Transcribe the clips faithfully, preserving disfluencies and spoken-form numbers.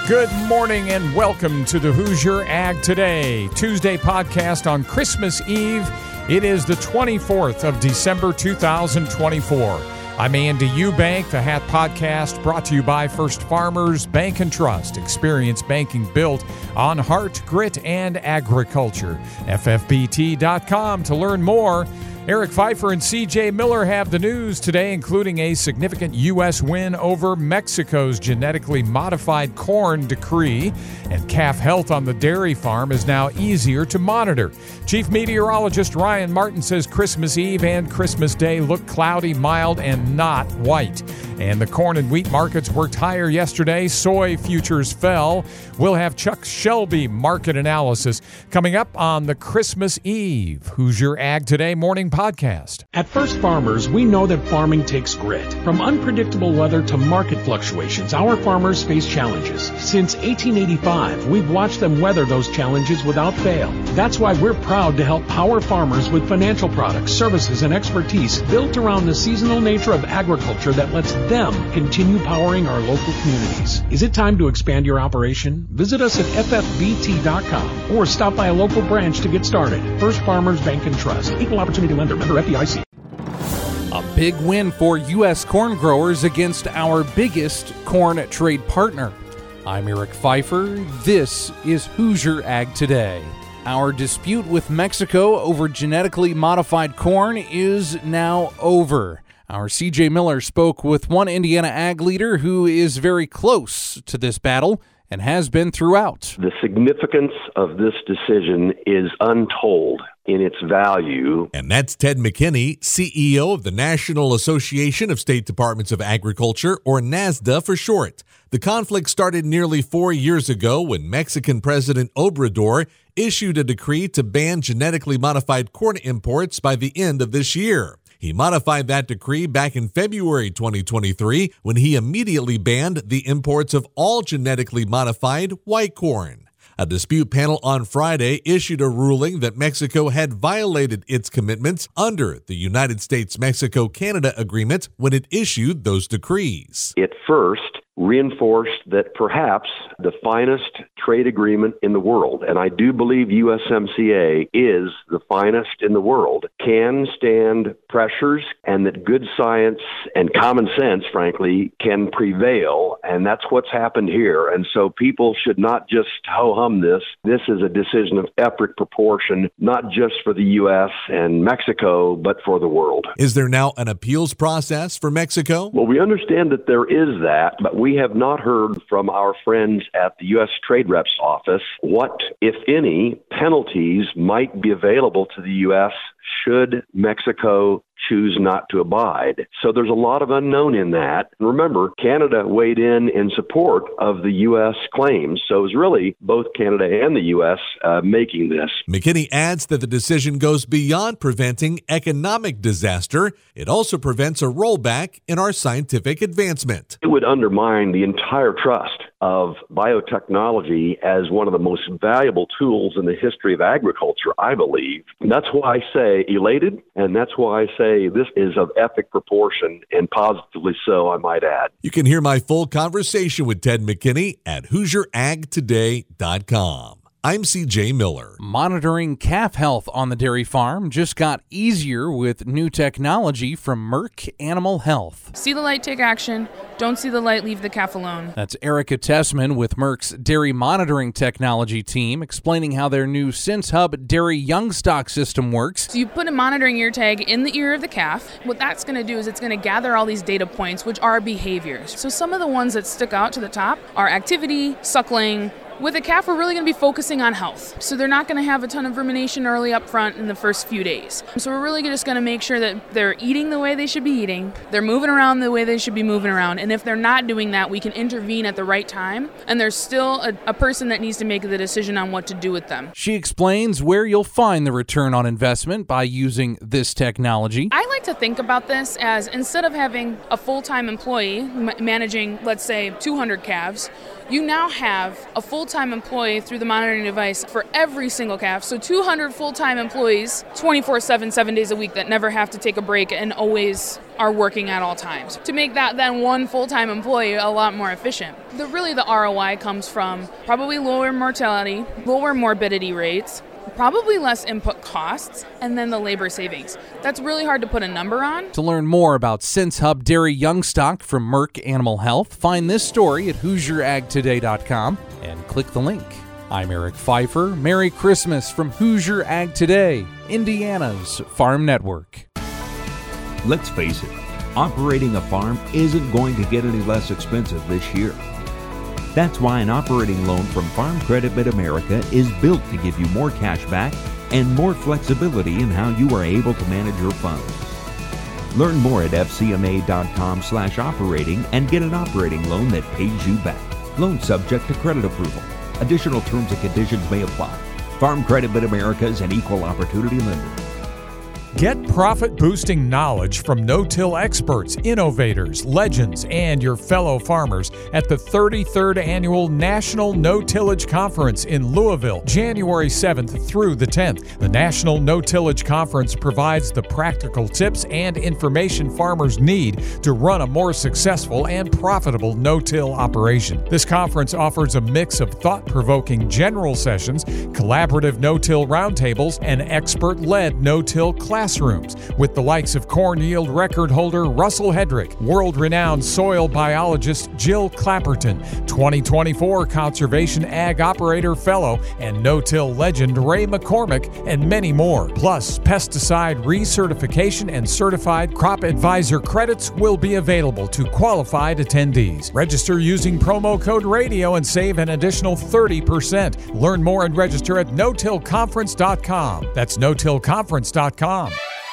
Good morning and welcome to the Hoosier Ag Today, Tuesday podcast on Christmas Eve. It is the twenty-fourth of December, two thousand twenty-four. I'm Andy Eubank, the Hat Podcast, brought to you by First Farmers Bank and Trust. Experience banking built on heart, grit, and agriculture. F F B T dot com to learn more. Eric Pfeiffer and C J Miller have the news today, including a significant U S win over Mexico's genetically modified corn decree, and calf health on the dairy farm is now easier to monitor. Chief Meteorologist Ryan Martin says Christmas Eve and Christmas Day look cloudy, mild, and not white. And the corn and wheat markets worked higher yesterday. Soy futures fell. We'll have Chuck Shelby market analysis coming up on the Christmas Eve Hoosier Ag Today morning podcast. At First Farmers, we know that farming takes grit. From unpredictable weather to market fluctuations, our farmers face challenges. Since eighteen eighty-five, we've watched them weather those challenges without fail. That's why we're proud to help power farmers with financial products, services, and expertise built around the seasonal nature of agriculture that lets them continue powering our local communities. Is it time to expand your operation? Visit us at F F B T dot com or stop by a local branch to get started. First Farmers Bank and Trust. Equal Opportunity Lender. Member F D I C. A big win for U S corn growers against our biggest corn trade partner. I'm Eric Pfeiffer. This is Hoosier Ag Today. Our dispute with Mexico over genetically modified corn is now over. Our C J Miller spoke with one Indiana ag leader who is very close to this battle and has been throughout. The significance of this decision is untold in its value. And that's Ted McKinney, C E O of the National Association of State Departments of Agriculture, or NASDA for short. The conflict started nearly four years ago when Mexican President Obrador issued a decree to ban genetically modified corn imports by the end of this year. He modified that decree back in February twenty twenty-three when he immediately banned the imports of all genetically modified white corn. A dispute panel on Friday issued a ruling that Mexico had violated its commitments under the United States-Mexico-Canada Agreement when it issued those decrees. It first reinforced that perhaps the finest trade agreement in the world, and I do believe U S M C A is the finest in the world, can stand pressures, and that good science and common sense, frankly, can prevail, and that's what's happened here. And so people should not just ho-hum this. This is a decision of epic proportion, not just for the U S and Mexico, but for the world. Is there now an appeals process for Mexico? Well, we understand that there is that, but we have not heard from our friends at the U S Trade Rep's office what, if any, penalties might be available to the U S should Mexico choose not to abide. So there's a lot of unknown in that. Remember, Canada weighed in in support of the U S claims, so it was really both Canada and the U S uh, making this. McKinney adds that the decision goes beyond preventing economic disaster. It also prevents a rollback in our scientific advancement. It would undermine the entire trust of biotechnology as one of the most valuable tools in the history of agriculture, I believe. That's why I say elated, and that's why I say this is of epic proportion, and positively so, I might add. You can hear my full conversation with Ted McKinney at Hoosier Ag Today dot com. I'm C J Miller. Monitoring calf health on the dairy farm just got easier with new technology from Merck Animal Health. See the light, take action. Don't see the light, leave the calf alone. That's Erica Tessman with Merck's dairy monitoring technology team explaining how their new SenseHub dairy young stock system works. So you put a monitoring ear tag in the ear of the calf. What that's going to do is it's going to gather all these data points, which are behaviors. So some of the ones that stick out to the top are activity, suckling. With a calf, we're really going to be focusing on health. So they're not going to have a ton of rumination early up front in the first few days. So we're really just going to make sure that they're eating the way they should be eating, they're moving around the way they should be moving around, and if they're not doing that, we can intervene at the right time, and there's still a, a person that needs to make the decision on what to do with them. She explains where you'll find the return on investment by using this technology. I like to think about this as instead of having a full-time employee m- managing, let's say, two hundred calves, you now have a full full-time employee through the monitoring device for every single calf. So two hundred full-time employees, twenty-four seven, seven days a week, that never have to take a break and always are working at all times. To make that then one full-time employee a lot more efficient. The really the R O I comes from probably lower mortality, lower morbidity rates, probably less input costs, and then the labor savings. That's really hard to put a number on. To learn more about SenseHub Dairy Youngstock from Merck Animal Health, find this story at Hoosier Ag Today dot com and click the link. I'm Eric Pfeiffer. Merry Christmas from Hoosier Ag Today, Indiana's Farm Network. Let's face it, operating a farm isn't going to get any less expensive this year. That's why an operating loan from Farm Credit Mid-America is built to give you more cash back and more flexibility in how you are able to manage your funds. Learn more at F C M A dot com slash operating and get an operating loan that pays you back. Loan subject to credit approval. Additional terms and conditions may apply. Farm Credit Mid-America is an equal opportunity lender. Get profit-boosting knowledge from no-till experts, innovators, legends, and your fellow farmers at the thirty-third Annual National No-Tillage Conference in Louisville, January seventh through the tenth. The National No-Tillage Conference provides the practical tips and information farmers need to run a more successful and profitable no-till operation. This conference offers a mix of thought-provoking general sessions, collaborative no-till roundtables, and expert-led no-till classes. Classrooms with the likes of corn yield record holder Russell Hedrick, world-renowned soil biologist Jill Clapperton, twenty twenty-four Conservation Ag Operator Fellow and no-till legend Ray McCormick, and many more. Plus, pesticide recertification and certified crop advisor credits will be available to qualified attendees. Register using promo code radio and save an additional thirty percent. Learn more and register at no till conference dot com. That's no till conference dot com.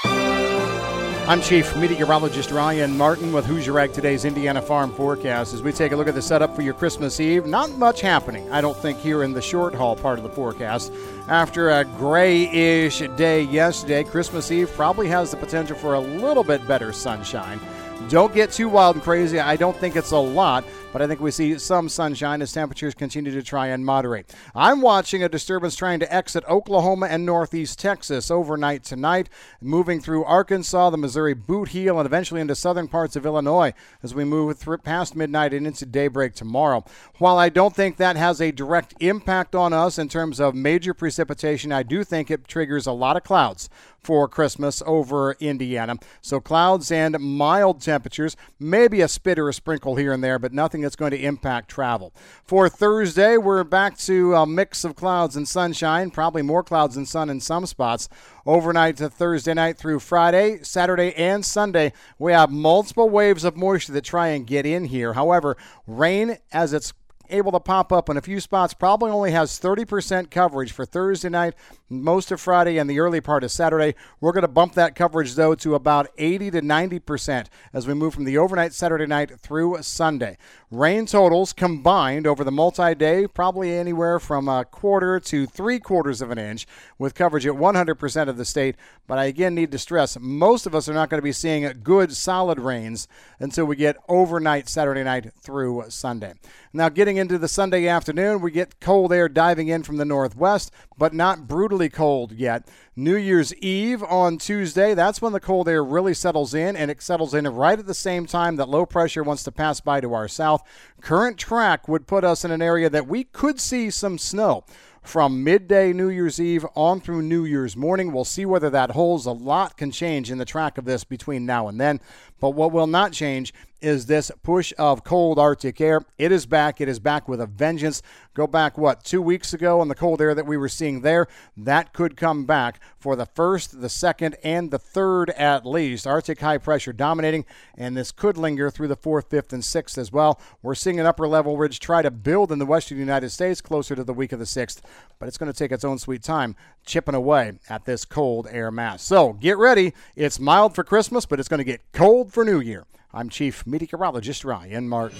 I'm Chief Meteorologist Ryan Martin with Hoosier Ag Today's Indiana Farm Forecast. As we take a look at the setup for your Christmas Eve, not much happening, I don't think, here in the short haul part of the forecast. After a grayish day yesterday, Christmas Eve probably has the potential for a little bit better sunshine. Don't get too wild and crazy. I don't think it's a lot, but I think we see some sunshine as temperatures continue to try and moderate. I'm watching a disturbance trying to exit Oklahoma and northeast Texas overnight tonight, moving through Arkansas, the Missouri Boot Heel, and eventually into southern parts of Illinois as we move through past midnight and into daybreak tomorrow. While I don't think that has a direct impact on us in terms of major precipitation, I do think it triggers a lot of clouds for Christmas over Indiana. So clouds and mild temperatures, maybe a spit or a sprinkle here and there, but nothing that's going to impact travel. For Thursday, we're back to a mix of clouds and sunshine, probably more clouds and sun in some spots. Overnight to Thursday night through Friday, Saturday, and Sunday, we have multiple waves of moisture that try and get in here. However, rain, as it's able to pop up in a few spots, probably only has thirty percent coverage for Thursday night, most of Friday, and the early part of Saturday. We're going to bump that coverage, though, to about eighty to ninety percent as we move from the overnight Saturday night through Sunday. Rain totals combined over the multi-day, probably anywhere from a quarter to three quarters of an inch, with coverage at one hundred percent of the state. But I again need to stress, most of us are not going to be seeing good, solid rains until we get overnight Saturday night through Sunday. Now, getting into the Sunday afternoon, we get cold air diving in from the northwest, but not brutally cold yet. New Year's Eve on Tuesday, that's when the cold air really settles in, and it settles in right at the same time that low pressure wants to pass by to our south. Current track would put us in an area that we could see some snow from midday New Year's Eve on through New Year's morning. We'll see whether that holds. A lot can change in the track of this between now and then, but what will not change is this push of cold Arctic air. It is back. It is back with a vengeance. Go back, what, two weeks ago, and the cold air that we were seeing there, that could come back for the first, the second, and the third at least. Arctic high pressure dominating, and this could linger through the fourth, fifth, and sixth as well. We're seeing an upper level ridge try to build in the western United States closer to the week of the sixth, but it's going to take its own sweet time chipping away at this cold air mass. So get ready. It's mild for Christmas, but it's going to get cold for New Year. I'm Chief Meteorologist Ryan Martin.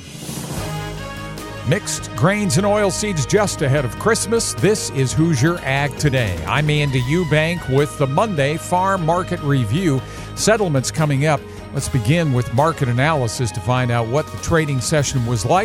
Mixed grains and oilseeds just ahead of Christmas. This is Hoosier Ag Today. I'm Andy Eubank with the Monday Farm Market Review. Settlements coming up. Let's begin with market analysis to find out what the trading session was like.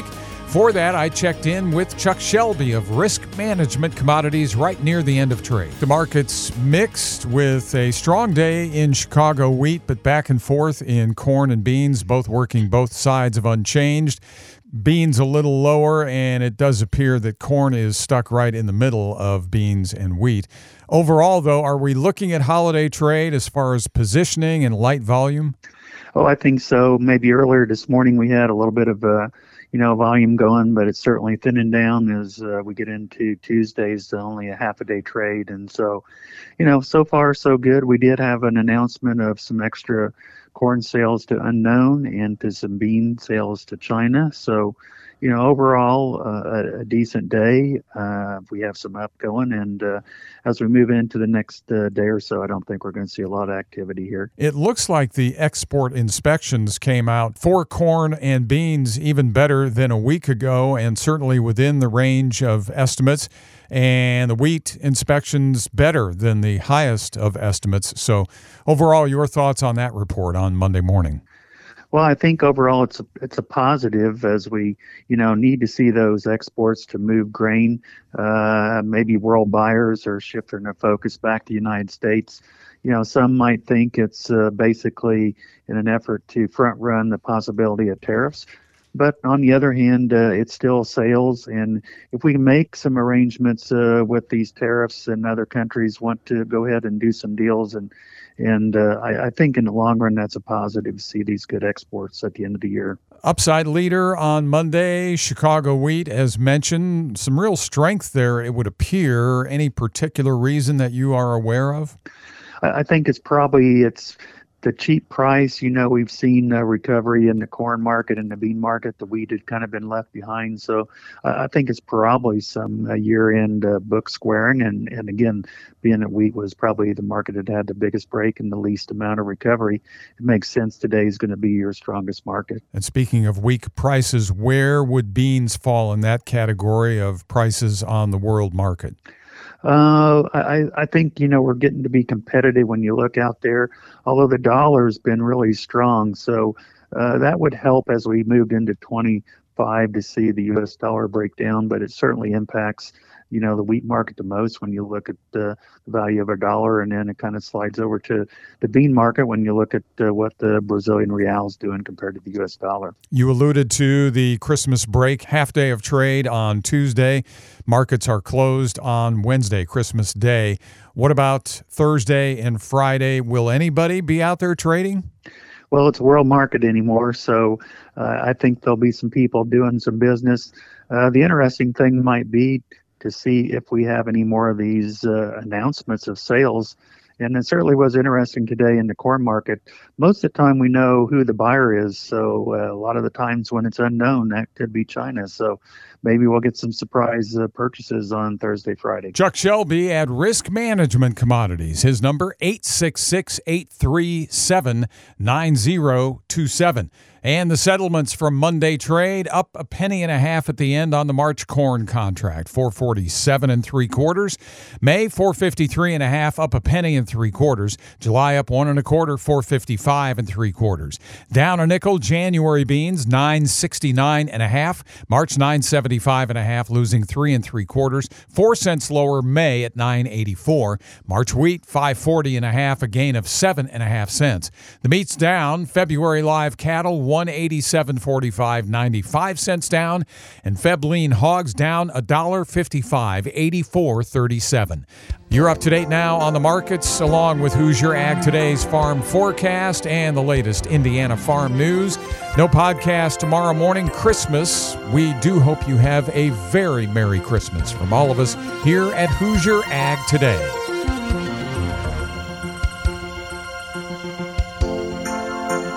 For that, I checked in with Chuck Shelby of Risk Management Commodities right near the end of trade. The market's mixed with a strong day in Chicago wheat, but back and forth in corn and beans, both working both sides of unchanged. Beans a little lower, and it does appear that corn is stuck right in the middle of beans and wheat. Overall, though, are we looking at holiday trade as far as positioning and light volume? Oh, I think so. Maybe earlier this morning we had a little bit of uh, you know, volume going, but it's certainly thinning down as uh, we get into Tuesdays, only a half a day trade. And so, you know, so far so good. We did have an announcement of some extra corn sales to unknown and to some bean sales to China. So, you know, overall, uh, a, a decent day. Uh, we have some up going, and uh, as we move into the next uh, day or so, I don't think we're going to see a lot of activity here. It looks like the export inspections came out for corn and beans even better than a week ago, and certainly within the range of estimates. And the wheat inspections better than the highest of estimates. So overall, your thoughts on that report on Monday morning? Well, I think overall it's a, it's a positive as we, you know, need to see those exports to move grain. Uh, maybe world buyers are shifting their focus back to the United States. You know, some might think it's uh, basically in an effort to front run the possibility of tariffs. But on the other hand, uh, it's still sales. And if we can make some arrangements uh, with these tariffs and other countries want to go ahead and do some deals, and and uh, I, I think in the long run, that's a positive to see these good exports at the end of the year. Upside leader on Monday, Chicago wheat, as mentioned. Some real strength there, it would appear. Any particular reason that you are aware of? I, I think it's probably it's the cheap price. You know, we've seen a recovery in the corn market and the bean market. The wheat had kind of been left behind. So uh, I think it's probably some uh, year-end uh, book squaring. And, and again, being that wheat was probably the market that had the biggest break and the least amount of recovery, it makes sense today is going to be your strongest market. And speaking of weak prices, where would beans fall in that category of prices on the world market? Uh, I, I think, you know, we're getting to be competitive when you look out there, although the dollar's been really strong. So uh, that would help as we moved into twenty-five to see the U S dollar break down, but it certainly impacts, you know, the wheat market the most when you look at uh, the value of a dollar, and then it kind of slides over to the bean market when you look at uh, what the Brazilian real is doing compared to the U S dollar. You alluded to the Christmas break, half day of trade on Tuesday. Markets are closed on Wednesday, Christmas Day. What about Thursday and Friday? Will anybody be out there trading? Well, it's a world market anymore, so uh, I think there'll be some people doing some business. Uh, the interesting thing might be to see if we have any more of these uh, announcements of sales. And it certainly was interesting today in the corn market. Most of the time we know who the buyer is, so uh, a lot of the times when it's unknown, that could be China. So maybe we'll get some surprise uh, purchases on Thursday, Friday. Chuck Shelby at Risk Management Commodities. His number, eight six six, eight three seven, nine zero two seven. And the settlements from Monday trade up a penny and a half at the end on the March corn contract, four forty-seven and three quarters. May four fifty-three and a half, up a penny and three quarters. July up one and a quarter, four fifty-five and three quarters. Down a nickel, January beans nine sixty-nine and a half. March nine seventy-five and a half, losing three and three quarters. Four cents lower May at nine eighty-four. March wheat five forty and a half, a gain of seven and a half cents. The meat's down. February live cattle one eighty-seven forty-five, ninety-five cents down, and Feb lean hogs down one dollar fifty-five, eighty-four thirty-seven. You're up to date now on the markets, along with Hoosier Ag Today's farm forecast and the latest Indiana farm news. No podcast tomorrow morning, Christmas. We do hope you have a very Merry Christmas from all of us here at Hoosier Ag Today.